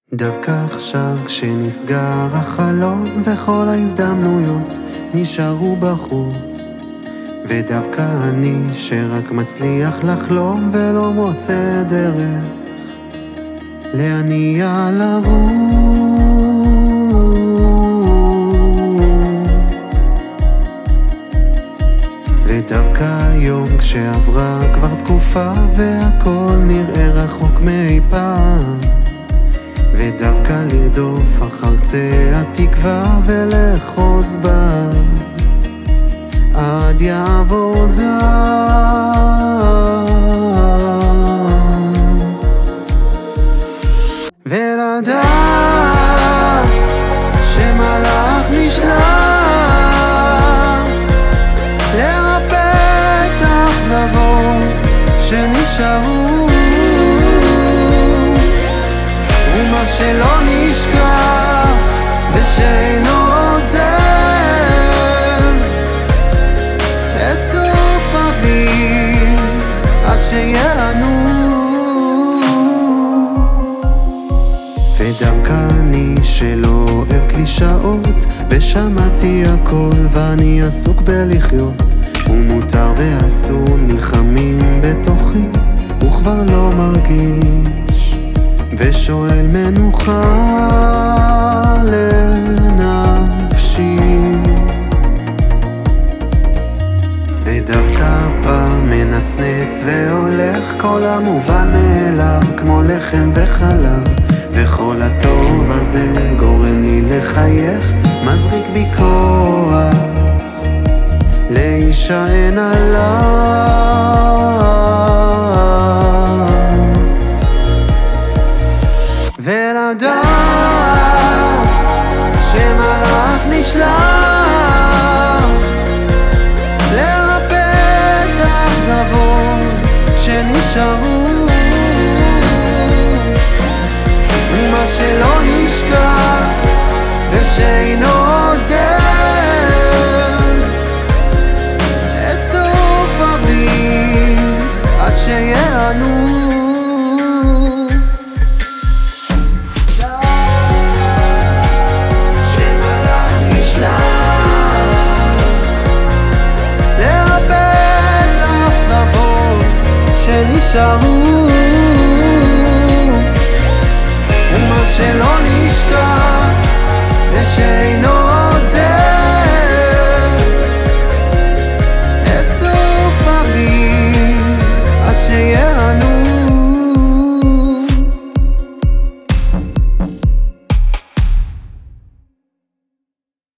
דווקא עכשיו כשנסגר החלון וכל ההזדמנויות נשארו בחוץ, ודווקא אני שרק מצליח לחלום ולא מוצא דרך להניע לרוץ. ודווקא היום כשעברה כבר תקופה והכל נראה רחוק מאי פעם, ודווקא לרדוף אחר קצה התקווה ולחוז בה עד יעבור זעם, ולדעת שמלאך נשלח לרפא את האכזבות שנשארו, ומה שלא נשכח ושאינו עוזב לסוף אביב עד שיענו. ודווקא אני שלא אוהב קלישאות ושמעתי הכל ואני עסוק בלחיות, ומותר ואסור נלחמים בתוכי וכבר לא מרגיש ושואל מנוחה לנפשי. ודווקא פעם מנצנץ והולך כל המובן מאליו כמו לחם וחלב, וכל הטוב הזה גורם לי לחייך, מזריק בי כוח להישען עליו. ולדעת שמלאך נשלח לרפא את האכזבות שנשארו, ומה שלא נשכח ושאינו עוזב לסוף אביב עד שיענו. שנשארו, ומה שלא נשכח ושאינו